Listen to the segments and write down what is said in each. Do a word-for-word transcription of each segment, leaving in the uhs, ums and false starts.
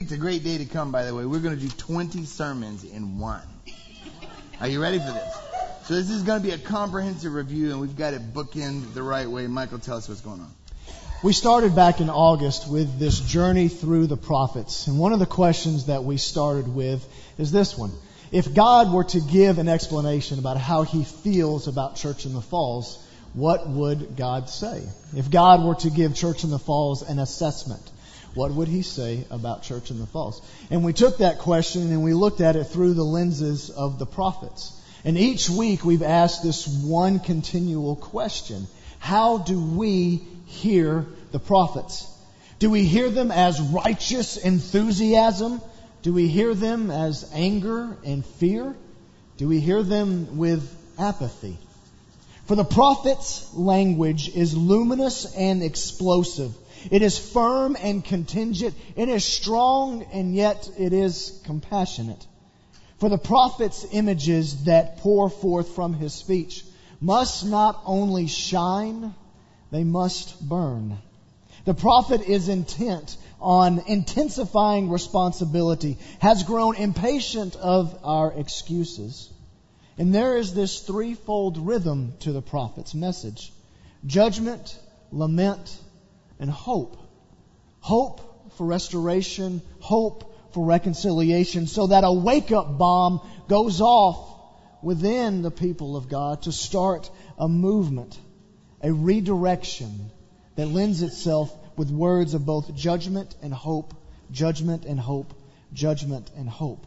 it's a great day to come, by the way. We're going to do twenty sermons in one. Are you ready for this? So this is going to be a comprehensive review, and we've got it bookended the right way. Michael, tell us what's going on. We started back in August with this journey through the prophets. And one of the questions that we started with is this one. If God were to give an explanation about how He feels about Church in the Falls, what would God say? If God were to give Church in the Falls an assessment, what would He say about Church in the Falls? And we took that question and we looked at it through the lenses of the prophets. And each week we've asked this one continual question. How do we hear the prophets? Do we hear them as righteous enthusiasm? Do we hear them as anger and fear? Do we hear them with apathy? For the prophet's language is luminous and explosive. It is firm and contingent. It is strong and yet it is compassionate. For the prophet's images that pour forth from his speech must not only shine, they must burn. The prophet is intent on intensifying responsibility, has grown impatient of our excuses. And there is this threefold rhythm to the prophet's message: judgment, lament, and hope. Hope for restoration, hope for reconciliation, so that a wake-up bomb goes off within the people of God to start a movement, a redirection that lends itself with words of both judgment and hope, judgment and hope, judgment and hope.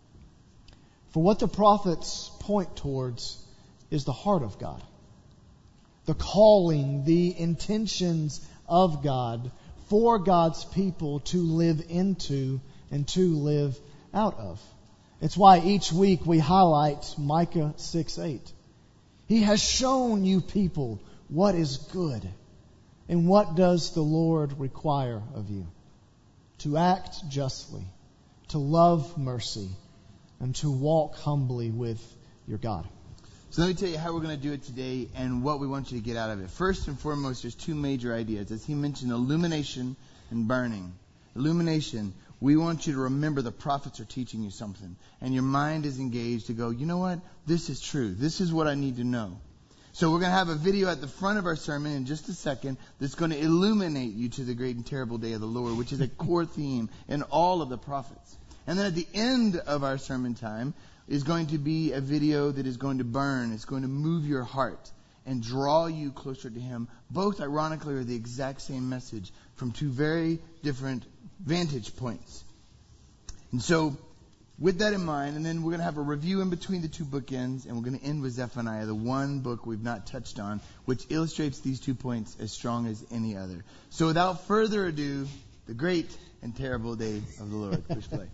For what the prophets point towards is the heart of God, the calling, the intentions of God for God's people to live into and to live out of. It's why each week we highlight Micah six eight. He has shown you people what is good. And what does the Lord require of you? To act justly, to love mercy, and to walk humbly with your God. So let me tell you how we're going to do it today and what we want you to get out of it. First and foremost, there's two major ideas. As he mentioned, illumination and burning. Illumination, we want you to remember the prophets are teaching you something. And your mind is engaged to go, you know what? This is true. This is what I need to know. So we're going to have a video at the front of our sermon in just a second that's going to illuminate you to the great and terrible day of the Lord, which is a core theme in all of the prophets. And then at the end of our sermon time is going to be a video that is going to burn. It's going to move your heart and draw you closer to Him. Both, ironically, are the exact same message from two very different vantage points. And so, with that in mind, and then we're going to have a review in between the two bookends, and we're going to end with Zephaniah, the one book we've not touched on, which illustrates these two points as strong as any other. So without further ado, the great and terrible day of the Lord. Push play.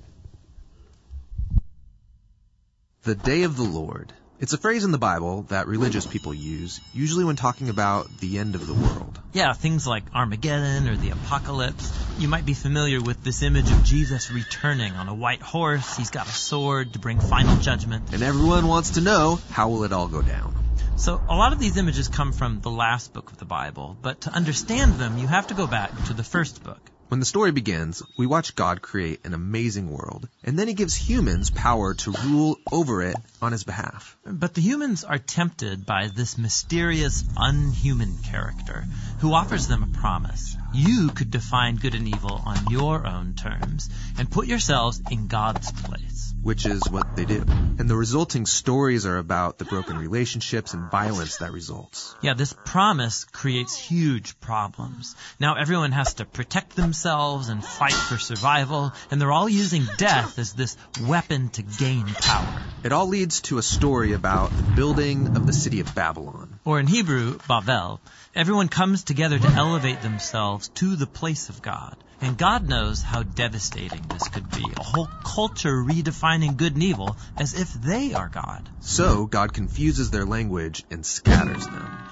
The day of the Lord. It's a phrase in the Bible that religious people use, usually when talking about the end of the world. Yeah, things like Armageddon or the apocalypse. You might be familiar with this image of Jesus returning on a white horse. He's got a sword to bring final judgment. And everyone wants to know, how will it all go down? So a lot of these images come from the last book of the Bible, but to understand them, you have to go back to the first book. When the story begins, we watch God create an amazing world, and then He gives humans power to rule over it on His behalf. But the humans are tempted by this mysterious, unhuman character who offers them a promise. You could define good and evil on your own terms and put yourselves in God's place. Which is what they do. And the resulting stories are about the broken relationships and violence that results. Yeah, this promise creates huge problems. Now everyone has to protect themselves and fight for survival, and they're all using death as this weapon to gain power. It all leads to a story about the building of the city of Babylon. Or in Hebrew, Bavel. Everyone comes together to elevate themselves to the place of God. And God knows how devastating this could be. A whole culture redefining good and evil as if they are God. So God confuses their language and scatters them.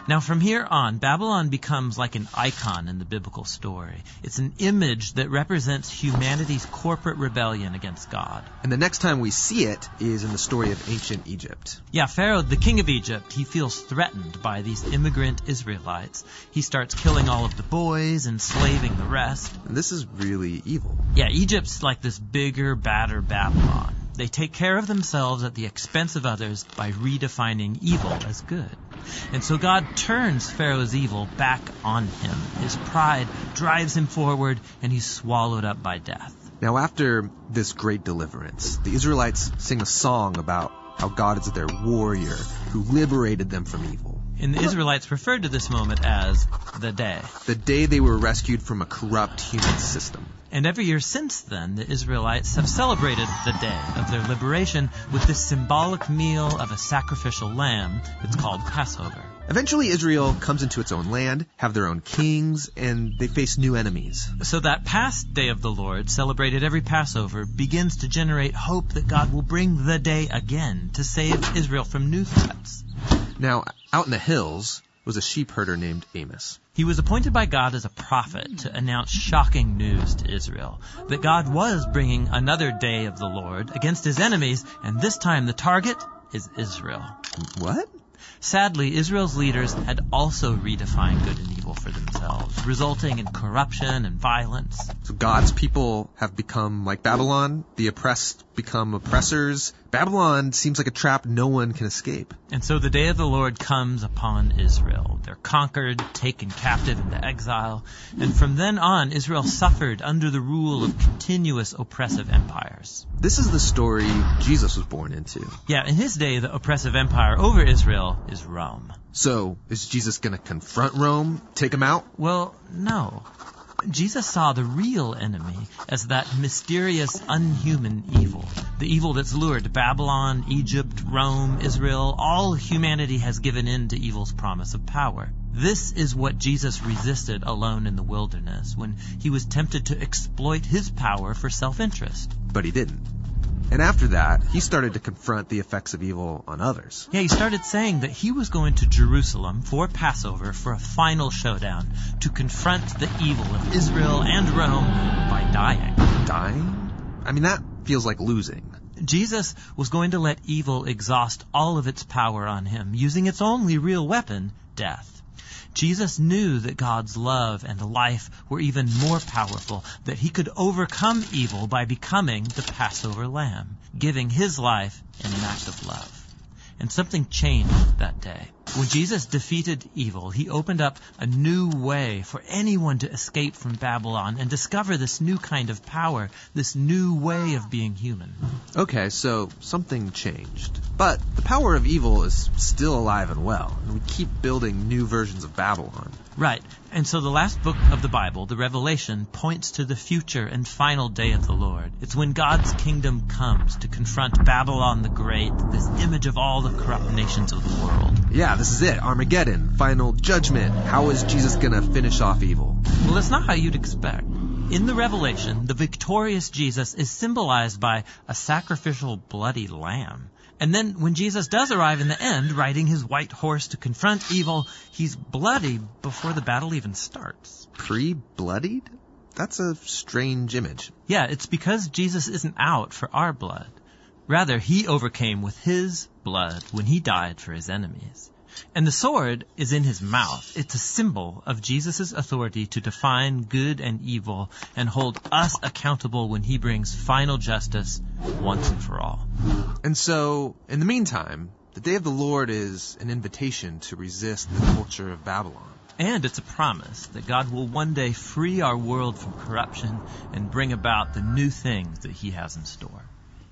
Now from here on, Babylon becomes like an icon in the biblical story. It's an image that represents humanity's corporate rebellion against God. And the next time we see it is in the story of ancient Egypt. Yeah, Pharaoh, the king of Egypt, he feels threatened by these immigrant Israelites. He starts killing all of the boys, enslaving the rest. And this is really evil. Yeah, Egypt's like this bigger, badder Babylon. They take care of themselves at the expense of others by redefining evil as good. And so God turns Pharaoh's evil back on him. His pride drives him forward, and he's swallowed up by death. Now, after this great deliverance, the Israelites sing a song about how God is their warrior who liberated them from evil. And the Israelites referred to this moment as the day. The day they were rescued from a corrupt human system. And every year since then, the Israelites have celebrated the day of their liberation with this symbolic meal of a sacrificial lamb that's called Passover. Eventually, Israel comes into its own land, have their own kings, and they face new enemies. So that past day of the Lord, celebrated every Passover, begins to generate hope that God will bring the day again to save Israel from new threats. Now, out in the hills was a sheep herder named Amos. He was appointed by God as a prophet to announce shocking news to Israel, that God was bringing another day of the Lord against his enemies, and this time the target is Israel. What? Sadly, Israel's leaders had also redefined good and evil for themselves, resulting in corruption and violence. So God's people have become like Babylon. The oppressed become oppressors. Babylon seems like a trap no one can escape. And so the day of the Lord comes upon Israel. They're conquered, taken captive into exile, and from then on, Israel suffered under the rule of continuous oppressive empires. This is the story Jesus was born into. Yeah, in his day, the oppressive empire over Israel is Rome. So, is Jesus going to confront Rome, take him out? Well, no. Jesus saw the real enemy as that mysterious, unhuman evil. The evil that's lured Babylon, Egypt, Rome, Israel. All humanity has given in to evil's promise of power. This is what Jesus resisted alone in the wilderness when he was tempted to exploit his power for self-interest. But he didn't. And after that, he started to confront the effects of evil on others. Yeah, he started saying that he was going to Jerusalem for Passover for a final showdown to confront the evil of Israel and Rome by dying. Dying? I mean, that feels like losing. Jesus was going to let evil exhaust all of its power on him, using its only real weapon, death. Jesus knew that God's love and life were even more powerful, that he could overcome evil by becoming the Passover lamb, giving his life in an act of love. And something changed that day. When Jesus defeated evil, he opened up a new way for anyone to escape from Babylon and discover this new kind of power, this new way of being human. Okay, so something changed. But the power of evil is still alive and well, and we keep building new versions of Babylon. Right. And so the last book of the Bible, the Revelation, points to the future and final day of the Lord. It's when God's kingdom comes to confront Babylon the Great, this image of all the corrupt nations of the world. Yeah, this is it. Armageddon, final judgment. How is Jesus going to finish off evil? Well, that's not how you'd expect. In the Revelation, the victorious Jesus is symbolized by a sacrificial bloody lamb. And then when Jesus does arrive in the end, riding his white horse to confront evil, he's bloody before the battle even starts. Pre-bloodied? That's a strange image. Yeah, it's because Jesus isn't out for our blood. Rather, he overcame with his blood when he died for his enemies. And the sword is in his mouth. It's a symbol of Jesus' authority to define good and evil and hold us accountable when he brings final justice once and for all. And so, in the meantime, the day of the Lord is an invitation to resist the culture of Babylon. And it's a promise that God will one day free our world from corruption and bring about the new things that he has in store.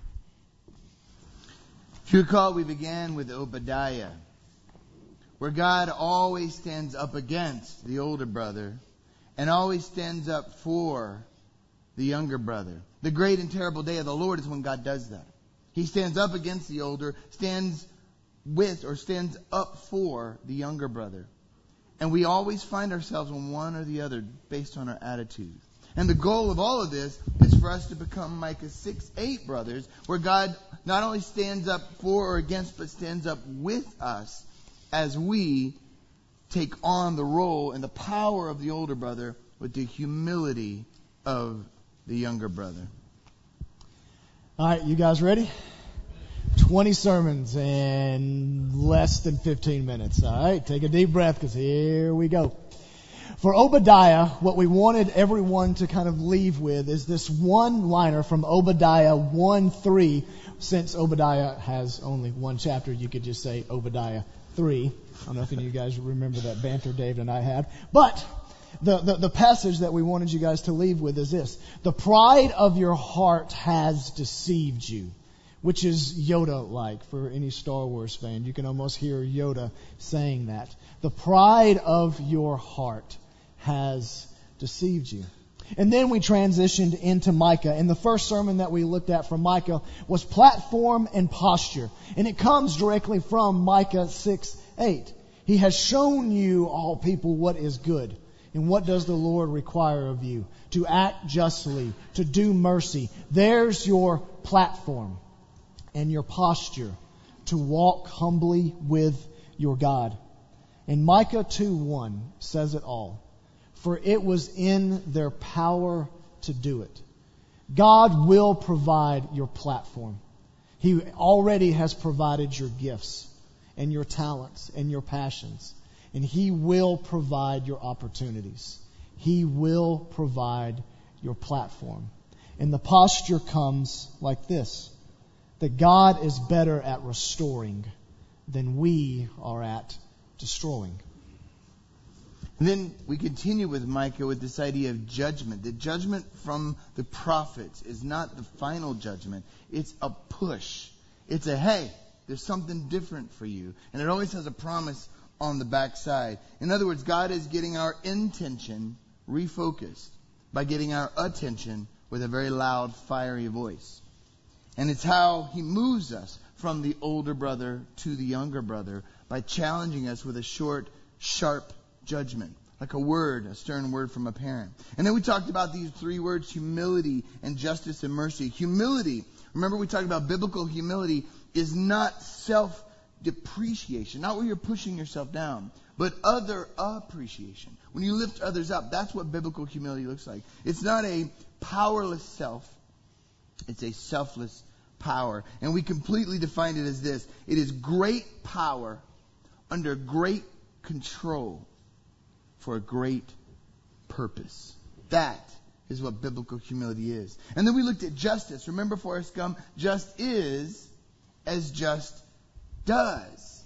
If you recall, we began with Obadiah, where God always stands up against the older brother and always stands up for the younger brother. The great and terrible day of the Lord is when God does that. He stands up against the older, stands with or stands up for the younger brother. And we always find ourselves on one or the other based on our attitude. And the goal of all of this is for us to become Micah six eight brothers, where God not only stands up for or against, but stands up with us as we take on the role and the power of the older brother with the humility of the younger brother. All right, you guys ready? twenty sermons in less than fifteen minutes. All right, take a deep breath because here we go. For Obadiah, what we wanted everyone to kind of leave with is this one-liner from Obadiah one three. Since Obadiah has only one chapter, you could just say Obadiah three. I don't know if any of you guys remember that banter Dave and I had. But the, the, the passage that we wanted you guys to leave with is this. The pride of your heart has deceived you. Which is Yoda-like for any Star Wars fan. You can almost hear Yoda saying that. The pride of your heart has deceived you. And then we transitioned into Micah. And the first sermon that we looked at from Micah was platform and posture. And it comes directly from Micah six eight. He has shown you, all people, what is good. And what does the Lord require of you? To act justly, to do mercy. There's your platform. And your posture to walk humbly with your God. And Micah two one says it all. For it was in their power to do it. God will provide your platform. He already has provided your gifts and your talents and your passions. And He will provide your opportunities. He will provide your platform. And the posture comes like this. That God is better at restoring than we are at destroying. And then we continue with Micah with this idea of judgment. The judgment from the prophets is not the final judgment. It's a push. It's a, hey, there's something different for you. And it always has a promise on the backside. In other words, God is getting our intention refocused by getting our attention with a very loud, fiery voice. And it's how He moves us from the older brother to the younger brother by challenging us with a short, sharp judgment. Like a word, a stern word from a parent. And then we talked about these three words, humility and justice and mercy. Humility, remember we talked about biblical humility, is not self-depreciation. Not where you're pushing yourself down, but other appreciation. When you lift others up, that's what biblical humility looks like. It's not a powerless self. It's a selfless power. And we completely defined it as this. It is great power under great control for a great purpose. That is what biblical humility is. And then we looked at justice. Remember, Forrest Gump, just is as just does.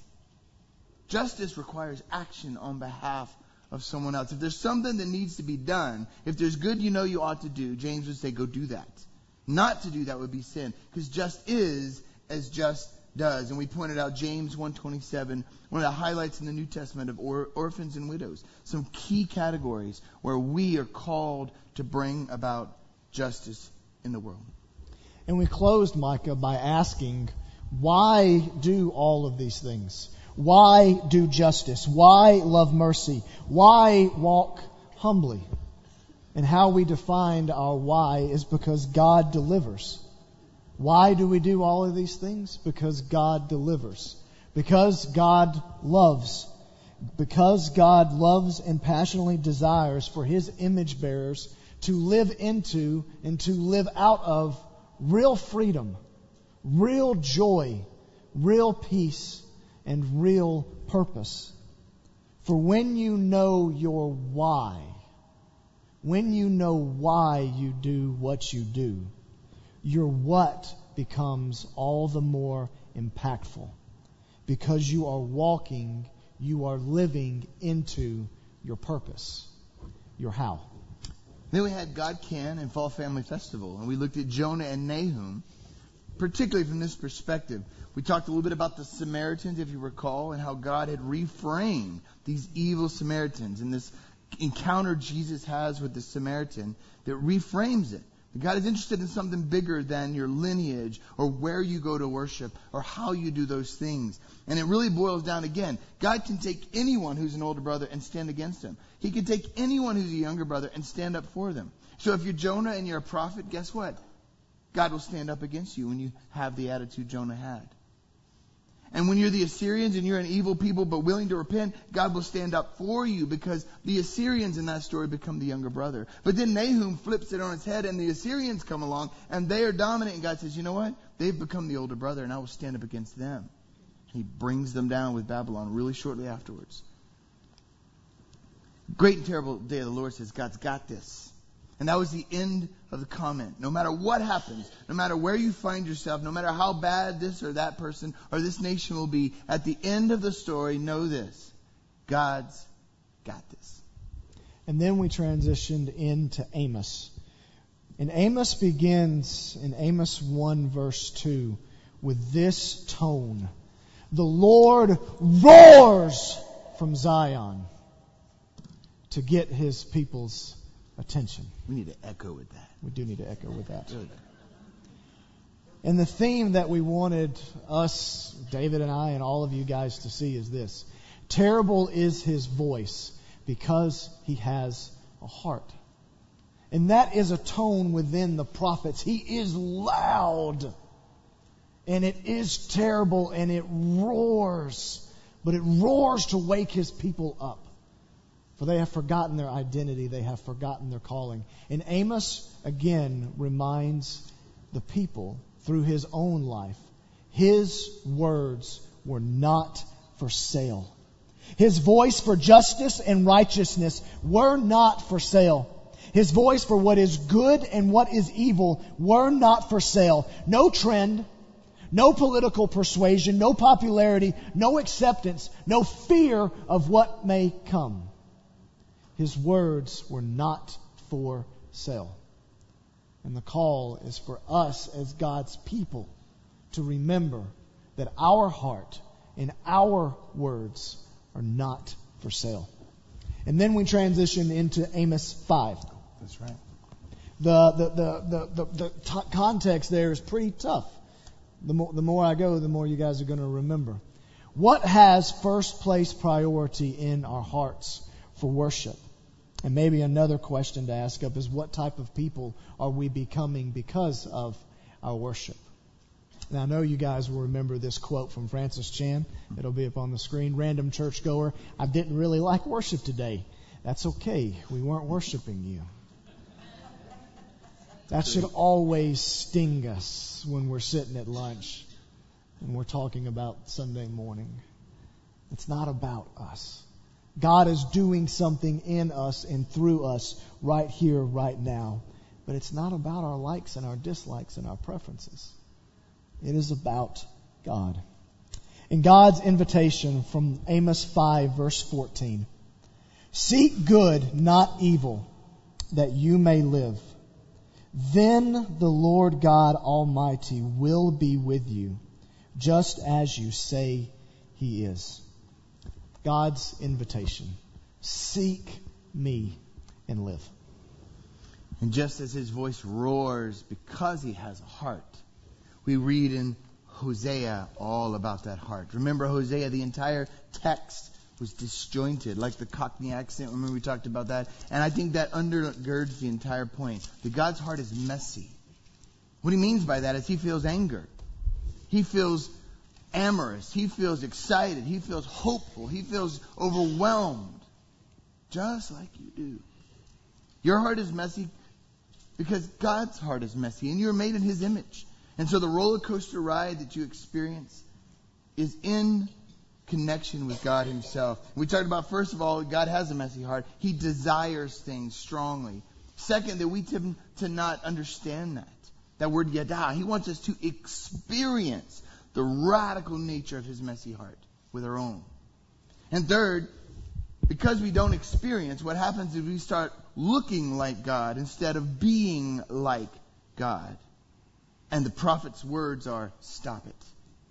Justice requires action on behalf of someone else. If there's something that needs to be done, if there's good you know you ought to do, James would say, go do that. Not to do that would be sin. Because just is as just does. And we pointed out James one twenty-seven, one of the highlights in the New Testament of or- orphans and widows. Some key categories where we are called to bring about justice in the world. And we closed, Micah, by asking, why do all of these things? Why do justice? Why love mercy? Why walk humbly? And how we defined our why is because God delivers. Why do we do all of these things? Because God delivers. Because God loves. Because God loves and passionately desires for His image bearers to live into and to live out of real freedom, real joy, real peace, and real purpose. For when you know your why, when you know why you do what you do, your what becomes all the more impactful. Because you are walking, you are living into your purpose, your how. Then we had God Can and Fall Family Festival, and we looked at Jonah and Nahum, particularly from this perspective. We talked a little bit about the Samaritans, if you recall, and how God had reframed these evil Samaritans and this encounter Jesus has with the Samaritan that reframes it. God is interested in something bigger than your lineage or where you go to worship or how you do those things. And it really boils down again. God can take anyone who's an older brother and stand against him. He can take anyone who's a younger brother and stand up for them. So if you're Jonah and you're a prophet, guess what? God will stand up against you when you have the attitude Jonah had. And when you're the Assyrians and you're an evil people but willing to repent, God will stand up for you, because the Assyrians in that story become the younger brother. But then Nahum flips it on its head and the Assyrians come along and they are dominant, and God says, you know what? They've become the older brother and I will stand up against them. He brings them down with Babylon really shortly afterwards. Great and terrible day of the Lord says God's got this. And that was the end of the comment. No matter what happens, no matter where you find yourself, no matter how bad this or that person or this nation will be, at the end of the story, know this: God's got this. And then we transitioned into Amos. And Amos begins in Amos one verse two with this tone: the Lord roars from Zion to get his people's attention. We need to echo with that. We do need to echo with that. Good. And the theme that we wanted us, David and I, and all of you guys to see is this: terrible is his voice because he has a heart. And that is a tone within the prophets. He is loud. And it is terrible, and it roars. But it roars to wake his people up. For they have forgotten their identity. They have forgotten their calling. And Amos, again, reminds the people through his own life, his words were not for sale. His voice for justice and righteousness were not for sale. His voice for what is good and what is evil were not for sale. No trend, no political persuasion, no popularity, no acceptance, no fear of what may come. His words were not for sale. And the call is for us as God's people to remember that our heart and our words are not for sale. And then we transition into Amos five. That's right. The the the the, the, the t- context there is pretty tough. The more, the more I go, the more you guys are going to remember. What has first place priority in our hearts for worship? And maybe another question to ask up is, what type of people are we becoming because of our worship? Now, I know you guys will remember this quote from Francis Chan. It'll be up on the screen. Random churchgoer: I didn't really like worship today. That's okay. We weren't worshiping you. That should always sting us when we're sitting at lunch and we're talking about Sunday morning. It's not about us. God is doing something in us and through us right here, right now. But it's not about our likes and our dislikes and our preferences. It is about God. And God's invitation from Amos five, verse fourteen. Seek good, not evil, that you may live. Then the Lord God Almighty will be with you, just as you say He is. God's invitation. Seek me and live. And just as his voice roars because he has a heart, we read in Hosea all about that heart. Remember Hosea, the entire text was disjointed, like the Cockney accent. Remember we talked about that? And I think that undergirds the entire point. That God's heart is messy. What he means by that is he feels anger. He feels amorous. He feels excited. He feels hopeful. He feels overwhelmed. Just like you do. Your heart is messy because God's heart is messy. And you're made in his image. And so the roller coaster ride that you experience is in connection with God himself. We talked about, first of all, God has a messy heart. He desires things strongly. Second, that we tend to not understand that. That word yada. He wants us to experience the radical nature of his messy heart with our own. And third, because we don't experience, what happens is we start looking like God instead of being like God. And the prophet's words are, stop it.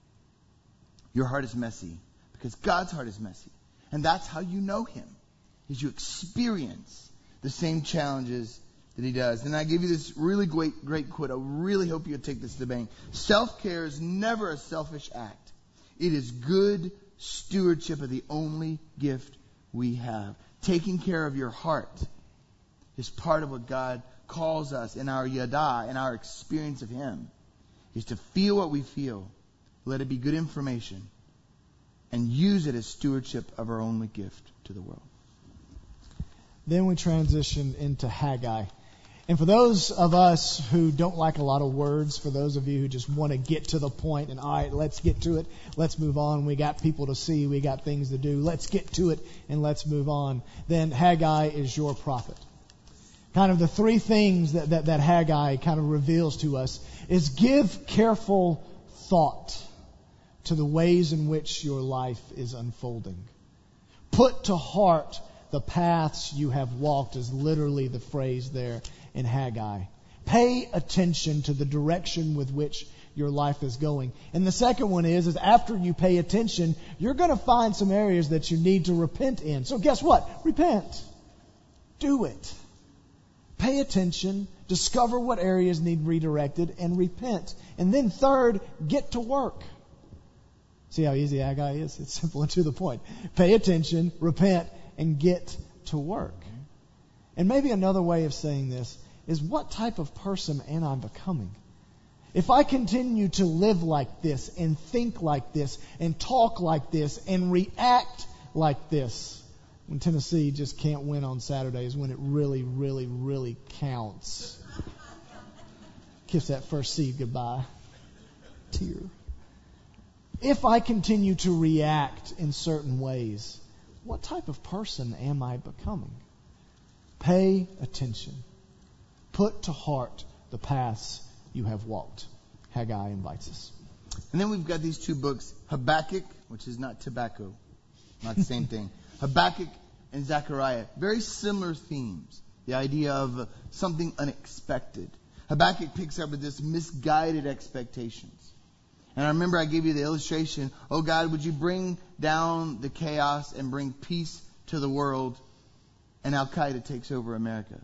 Your heart is messy because God's heart is messy. And that's how you know him, is you experience the same challenges that he does. And I give you this really great, great quote. I really hope you'll take this to the bank. Self-care is never a selfish act. It is good stewardship of the only gift we have. Taking care of your heart is part of what God calls us in our yada, in our experience of him, is to feel what we feel. Let it be good information and use it as stewardship of our only gift to the world. Then we transition into Haggai. And for those of us who don't like a lot of words, for those of you who just want to get to the point and, all right, let's get to it, let's move on, we got people to see, we got things to do, let's get to it and let's move on, then Haggai is your prophet. Kind of the three things that, that, that Haggai kind of reveals to us is give careful thought to the ways in which your life is unfolding. Put to heart the paths you have walked is literally the phrase there in Haggai. Pay attention to the direction with which your life is going. And the second one is, is after you pay attention, you're going to find some areas that you need to repent in. So guess what? Repent. Do it. Pay attention, discover what areas need redirected, and repent. And then third, get to work. See how easy Haggai is? It's simple and to the point. Pay attention, repent, and get to work. And maybe another way of saying this is, what type of person am I becoming? If I continue to live like this and think like this and talk like this and react like this, when Tennessee just can't win on Saturdays when it really, really, really counts. Kiss that first seed goodbye. Tear. If I continue to react in certain ways, what type of person am I becoming? Pay attention. Put to heart the paths you have walked. Haggai invites us. And then we've got these two books, Habakkuk, which is not tobacco, not the same thing. Habakkuk and Zechariah, very similar themes. The idea of something unexpected. Habakkuk picks up with this misguided expectations. And I remember I gave you the illustration, oh God, would you bring down the chaos and bring peace to the world? And Al-Qaeda takes over America.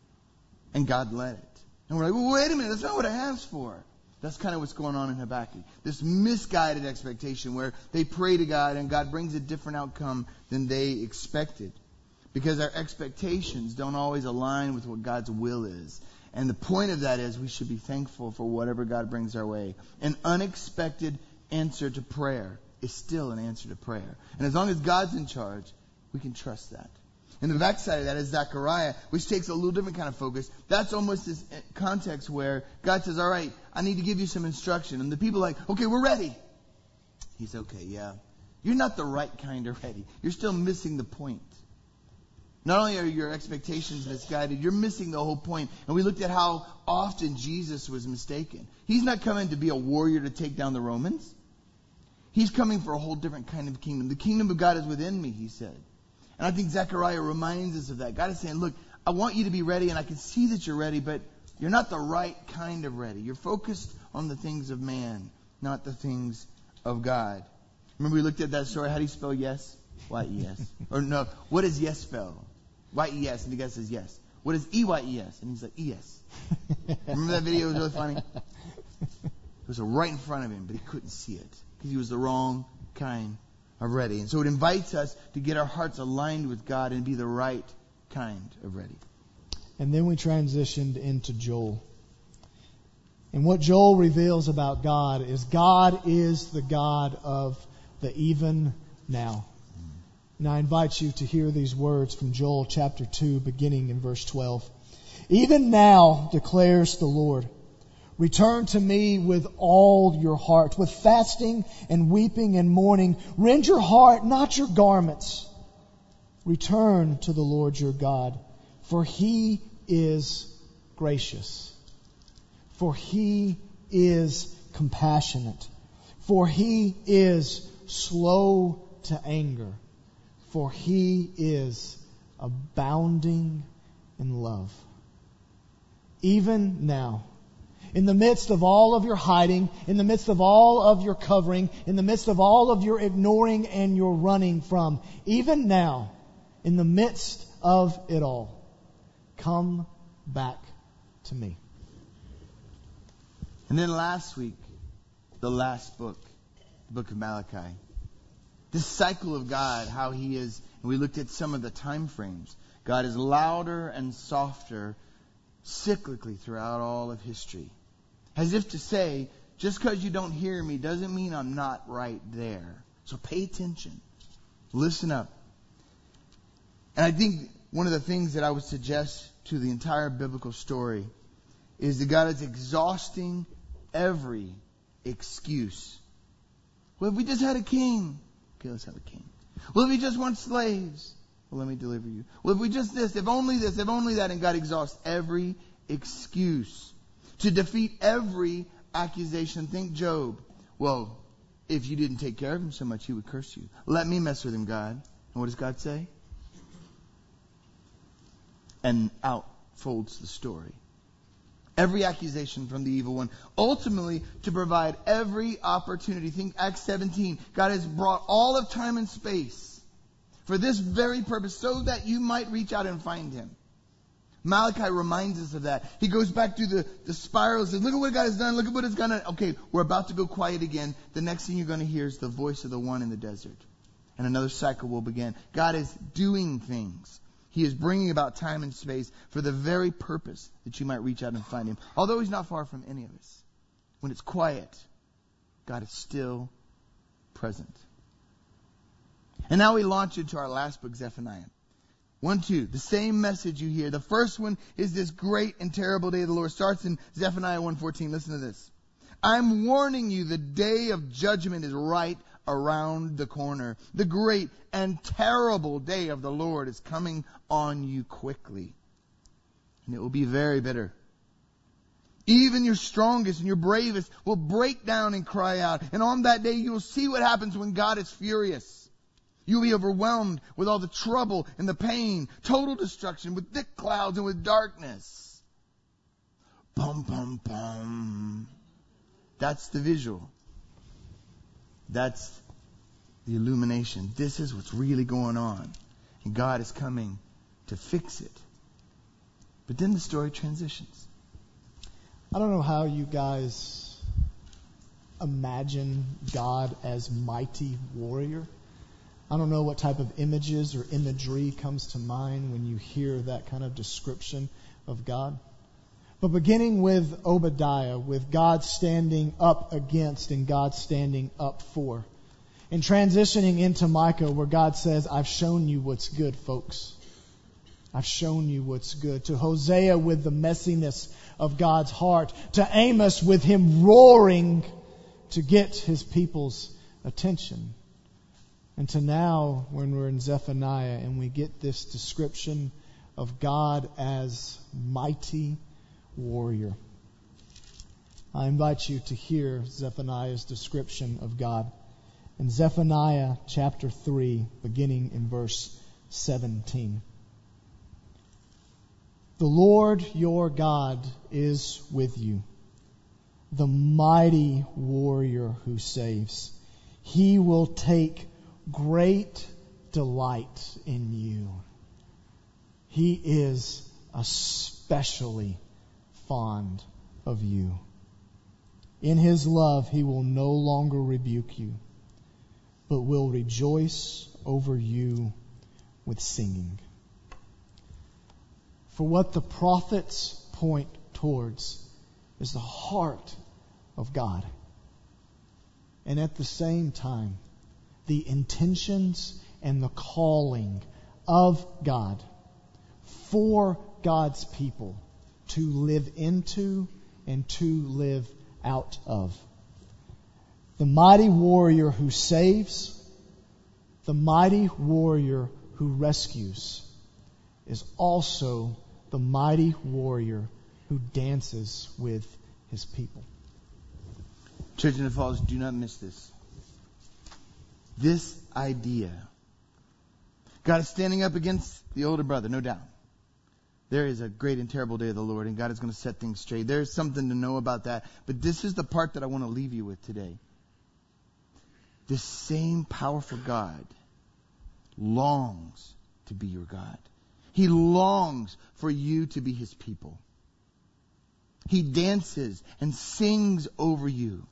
And God let it. And we're like, well, wait a minute, that's not what I asked for. That's kind of what's going on in Habakkuk. This misguided expectation where they pray to God and God brings a different outcome than they expected. Because our expectations don't always align with what God's will is. And the point of that is we should be thankful for whatever God brings our way. An unexpected answer to prayer is still an answer to prayer. And as long as God's in charge, we can trust that. And the backside of that is Zechariah, which takes a little different kind of focus. That's almost this context where God says, all right, I need to give you some instruction. And the people are like, okay, we're ready. He's okay, yeah. You're not the right kind of ready. You're still missing the point. Not only are your expectations misguided, you're missing the whole point. And we looked at how often Jesus was mistaken. He's not coming to be a warrior to take down the Romans. He's coming for a whole different kind of kingdom. The kingdom of God is within me, he said. And I think Zechariah reminds us of that. God is saying, look, I want you to be ready, and I can see that you're ready, but you're not the right kind of ready. You're focused on the things of man, not the things of God. Remember we looked at that story? How do you spell yes? Y E S. Or no, what does yes spell? Y E S, and the guy says yes. What is E Y E S? And he's like, E S. Remember that video? It was really funny. It was right in front of him, but he couldn't see it because he was the wrong kind of ready. And so it invites us to get our hearts aligned with God and be the right kind of ready. And then we transitioned into Joel. And what Joel reveals about God is God is the God of the even now. And I invite you to hear these words from Joel chapter two, beginning in verse twelve. Even now, declares the Lord, return to me with all your heart, with fasting and weeping and mourning. Rend your heart, not your garments. Return to the Lord your God, for He is gracious. For He is compassionate. For He is slow to anger. For He is abounding in love. Even now, in the midst of all of your hiding, in the midst of all of your covering, in the midst of all of your ignoring and your running from, even now, in the midst of it all, come back to me. And then last week, the last book, the book of Malachi. This cycle of God, how He is, and we looked at some of the time frames. God is louder and softer cyclically throughout all of history. As if to say, just because you don't hear me doesn't mean I'm not right there. So pay attention. Listen up. And I think one of the things that I would suggest to the entire biblical story is that God is exhausting every excuse. Well, if we just had a king. Okay, let's have a king. Well, if we just want slaves. Well, let me deliver you. Well, if we just this, if only this, if only that, and God exhausts every excuse to defeat every accusation. Think Job. Well, if you didn't take care of him so much, he would curse you. Let me mess with him, God. And what does God say? And out folds the story. Every accusation from the evil one. Ultimately, to provide every opportunity. Think Acts seventeen. God has brought all of time and space for this very purpose, so that you might reach out and find him. Malachi reminds us of that. He goes back through the, the spirals and says, look at what God has done. Look at what it's done. Okay, we're about to go quiet again. The next thing you're going to hear is the voice of the one in the desert. And another cycle will begin. God is doing things. He is bringing about time and space for the very purpose that you might reach out and find him. Although he's not far from any of us. When it's quiet, God is still present. And now we launch into our last book, Zephaniah. One, two, the same message you hear. The first one is this great and terrible day of the Lord. Starts in Zephaniah one fourteen. Listen to this. I'm warning you, the day of judgment is right around the corner. The great and terrible day of the Lord is coming on you quickly. And it will be very bitter. Even your strongest and your bravest will break down and cry out. And on that day you will see what happens when God is furious. You'll be overwhelmed with all the trouble and the pain, total destruction, with thick clouds and with darkness. Bum, bum, bum. That's the visual. That's the illumination. This is what's really going on. And God is coming to fix it. But then the story transitions. I don't know how you guys imagine God as mighty warrior. I don't know what type of images or imagery comes to mind when you hear that kind of description of God. But beginning with Obadiah, with God standing up against and God standing up for. And transitioning into Micah, where God says, I've shown you what's good, folks. I've shown you what's good. To Hosea with the messiness of God's heart. To Amos with him roaring to get his people's attention. And to now, when we're in Zephaniah and we get this description of God as mighty warrior. I invite you to hear Zephaniah's description of God. In Zephaniah chapter three, beginning in verse seventeen. The Lord your God is with you, the mighty warrior who saves. He will take great delight in you. He is especially fond of you. In his love, he will no longer rebuke you, but will rejoice over you with singing. For what the prophets point towards is the heart of God. And at the same time, the intentions and the calling of God for God's people to live into and to live out of. The mighty warrior who saves, the mighty warrior who rescues, is also the mighty warrior who dances with his people. Church in the Falls, do not miss this. This idea. God is standing up against the older brother, no doubt. There is a great and terrible day of the Lord, and God is going to set things straight. There's something to know about that. But this is the part that I want to leave you with today. This same powerful God longs to be your God. He longs for you to be his people. He dances and sings over you.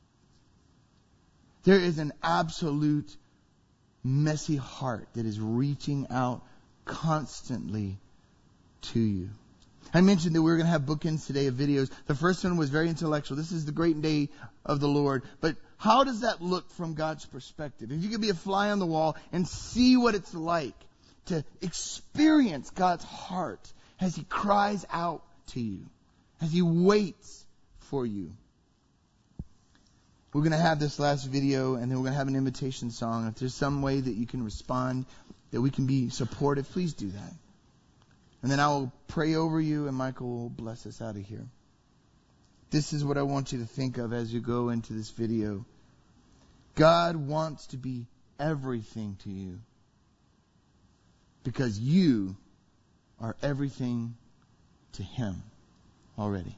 There is an absolute messy heart that is reaching out constantly to you. I mentioned that we were going to have bookends today of videos. The first one was very intellectual. This is the great day of the Lord. But how does that look from God's perspective? If you could be a fly on the wall and see what it's like to experience God's heart as He cries out to you, as He waits for you. We're going to have this last video, and then we're going to have an invitation song. If there's some way that you can respond, that we can be supportive, please do that. And then I will pray over you, and Michael will bless us out of here. This is what I want you to think of as you go into this video. God wants to be everything to you, because you are everything to Him already.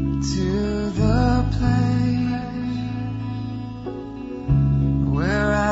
Where I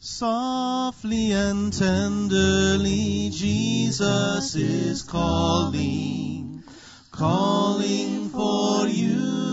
Softly and tenderly Jesus is calling, calling for you.